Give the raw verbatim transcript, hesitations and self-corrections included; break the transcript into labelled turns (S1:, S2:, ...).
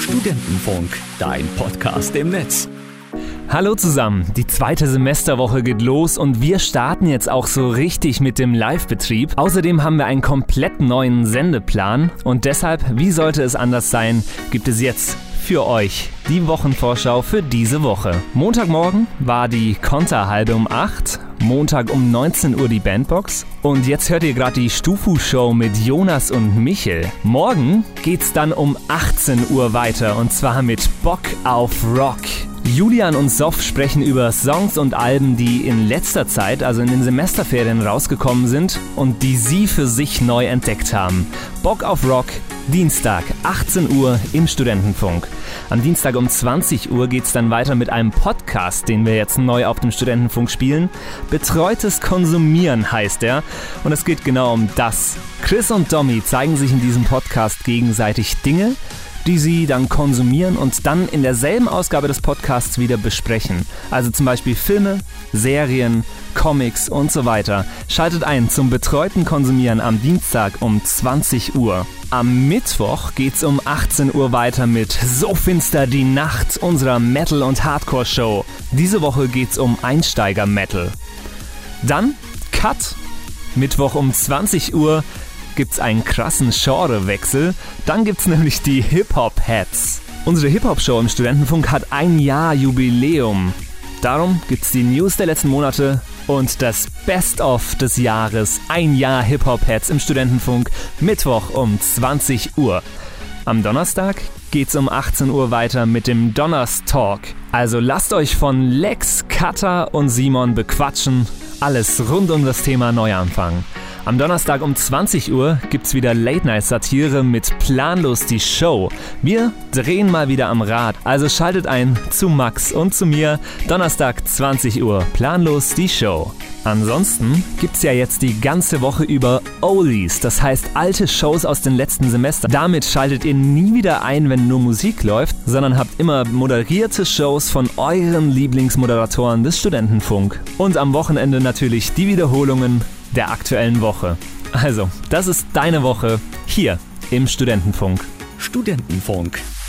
S1: Studentenfunk, dein Podcast im Netz.
S2: Hallo zusammen, die zweite Semesterwoche geht los und wir starten jetzt auch so richtig mit dem Live-Betrieb. Außerdem haben wir einen komplett neuen Sendeplan und deshalb, wie sollte es anders sein, gibt es jetzt für euch die Wochenvorschau für diese Woche. Montagmorgen war die Konterhalbe um acht, Montag um neunzehn Uhr die Bandbox und jetzt hört ihr gerade die Stufu-Show mit Jonas und Michel. Morgen geht's dann um achtzehn Uhr weiter und zwar mit Bock auf Rock. Julian und Sof sprechen über Songs und Alben, die in letzter Zeit, also in den Semesterferien, rausgekommen sind und die sie für sich neu entdeckt haben. Bock auf Rock, Dienstag, achtzehn Uhr im Studentenfunk. Am Dienstag um zwanzig Uhr geht's dann weiter mit einem Podcast, den wir jetzt neu auf dem Studentenfunk spielen. Betreutes Konsumieren heißt er und es geht genau um das. Chris und Domi zeigen sich in diesem Podcast gegenseitig Dinge, die sie dann konsumieren und dann in derselben Ausgabe des Podcasts wieder besprechen. Also zum Beispiel Filme, Serien, Comics und so weiter. Schaltet ein zum betreuten Konsumieren am Dienstag um zwanzig Uhr. Am Mittwoch geht's um achtzehn Uhr weiter mit So finster die Nacht, unserer Metal- und Hardcore-Show. Diese Woche geht's um Einsteiger-Metal. Dann Cut. Mittwoch um zwanzig Uhr gibt's einen krassen Genrewechsel. Dann gibt's nämlich die Hip-Hop-Heads. Unsere Hip-Hop-Show im Studentenfunk hat ein Jahr Jubiläum. Darum gibt's die News der letzten Monate und das Best-of des Jahres. Ein Jahr Hip-Hop-Heads im Studentenfunk. Mittwoch um zwanzig Uhr. Am Donnerstag geht's um achtzehn Uhr weiter mit dem Donners Talk. Also lasst euch von Lex, Kata und Simon bequatschen. Alles rund um das Thema Neuanfang. Am Donnerstag um zwanzig Uhr gibt's wieder Late-Night-Satire mit Planlos die Show. Wir drehen mal wieder am Rad, also schaltet ein zu Max und zu mir. Donnerstag zwanzig Uhr, Planlos die Show. Ansonsten gibt's ja jetzt die ganze Woche über Oldies, das heißt alte Shows aus den letzten Semestern. Damit schaltet ihr nie wieder ein, wenn nur Musik läuft, sondern habt immer moderierte Shows von euren Lieblingsmoderatoren des Studentenfunk. Und am Wochenende natürlich die Wiederholungen der aktuellen Woche. Also, das ist deine Woche hier im Studentenfunk.
S1: Studentenfunk,